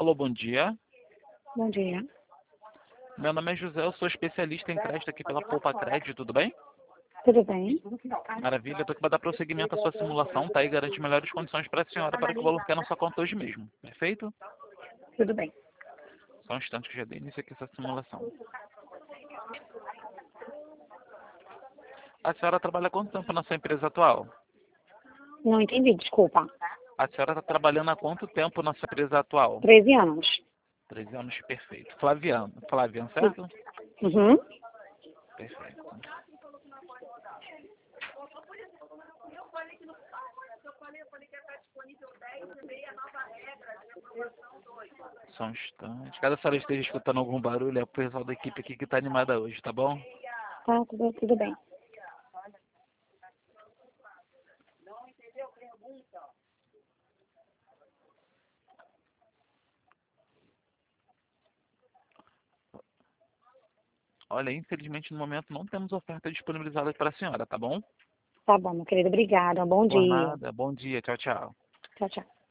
Alô, bom dia. Bom dia. Meu nome é José, eu sou especialista em crédito aqui pela Poupa Crédito, tudo bem? Tudo bem? Maravilha, eu estou aqui para dar prosseguimento à sua simulação, tá? E garantir melhores condições para a senhora para que o valor caia na sua conta hoje mesmo, perfeito? Tudo bem. Só um instante que eu já dei início aqui a essa simulação. A senhora trabalha há quanto tempo na sua empresa atual? Não entendi, desculpa. A senhora está trabalhando há quanto tempo na sua empresa atual? 13 anos. 13 anos, perfeito. Flaviano, Sim. certo? Uhum. Perfeito. Só um instante. Caso a senhora esteja escutando algum barulho, é o pessoal da equipe aqui que está animada hoje, tá bom? Tá, tudo bem. Olha, infelizmente no momento não temos oferta disponibilizada para a senhora, tá bom? Tá bom, meu querido. Obrigada. Bom Por dia. nada. Bom dia. Tchau, tchau. Tchau, tchau.